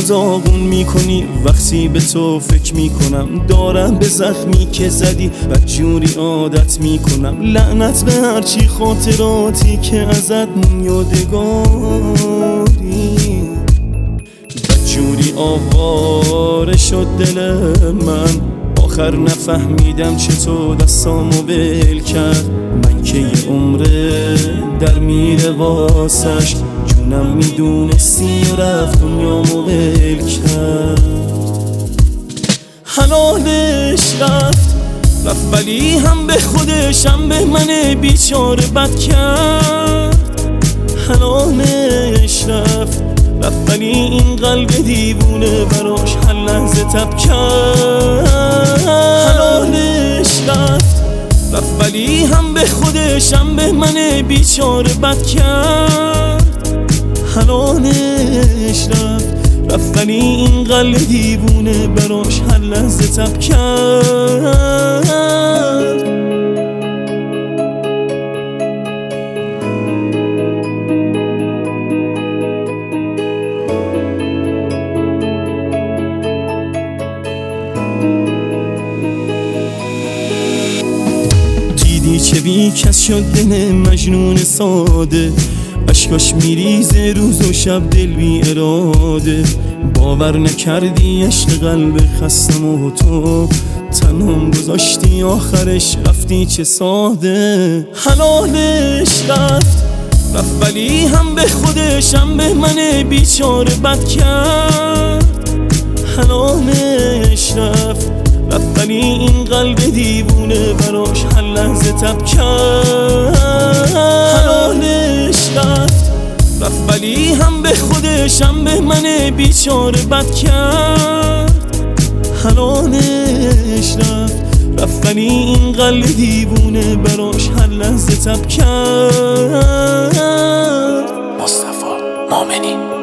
داغون میکنی وقتی به تو فکر میکنم. دارم به زخمی که زدی بدجوری عادت میکنم. لعنت به هرچی خاطراتی که ازت یادگاری. بدجوری آواره شد دل من، آخر نفهمیدم چطور دستامو ول کرد. من که یه عمره در میره واسش، جونم میدونستی و رفت دنیامو ول کرد. حلالش رفت ولی هم به خودش هم به من بیچاره بد کرد. حلالش رفت ولی این قلب دیوونه براش هر لحظه تب کرد. حلالش رفت ولی هم به خودش هم به من بیچاره بد کرد. حلالش رفت ولی این قلب دیوونه براش هر لحظه تب کرد. دیدی چه بی کس شد دل مجنون ساده، اشکاش میریزه روز و شب دل بی اراده. باور نکردی عشق قلب خستم و تو تنهم گذاشتی آخرش رفتی چه ساده. حلالش رفت ولی هم به خودش هم به من بیچاره بد کرد. حلالش رفت ولی این قلب دیوونه براش هر لحظه تب کرد. حلالش رفت ولی هم به خودش هم به من بیچاره بد کرد. حلالش رفت ولی این قلب دیوونه براش هر لحظه تب کرد. مصطفی مؤمنی.